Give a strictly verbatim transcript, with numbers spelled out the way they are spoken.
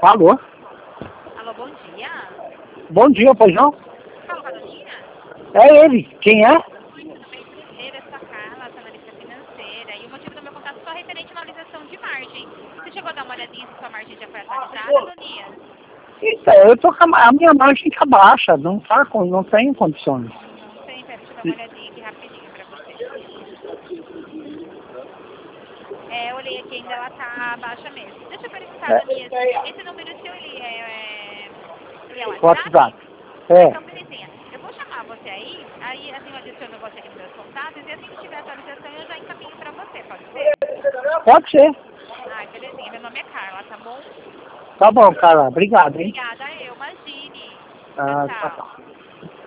Alô? Alô, bom dia. Bom dia, pois não? Fala com a Doninha? É ele. Quem é? Oi, tudo bem? Prazer, eu sou a Carla, sou analista financeira. E o motivo do meu contato é só referente à atualização de margem. Você chegou a dar uma olhadinha se sua margem já foi atualizada, Doninha? Então, eu tô com a, a minha margem tá baixa, não tá com, não tem condições. Não tem, pera, deixa eu dar uma olhadinha aqui rapidinho pra você. É, eu olhei aqui, ainda ela tá baixa mesmo. Deixa eu perguntar, Doninha, É, esse número seu, ele é, é, ele é WhatsApp? WhatsApp. Ah, É, então, belezinha. Eu vou chamar você aí, aí assim eu adiciono você aqui nos meus contatos, e assim que tiver atualização eu já encaminho pra você, pode ser? pode ser. Ai, belezinha. Meu nome é Carla, tá bom? Tá bom, cara. Obrigado, hein? Obrigada, eu. Imagine. Tchau, Ah, tchau, tchau. tchau.